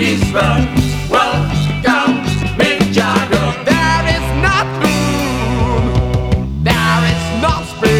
Eastman, welcome, Mick Jagger. There is not gloom, there is not spring.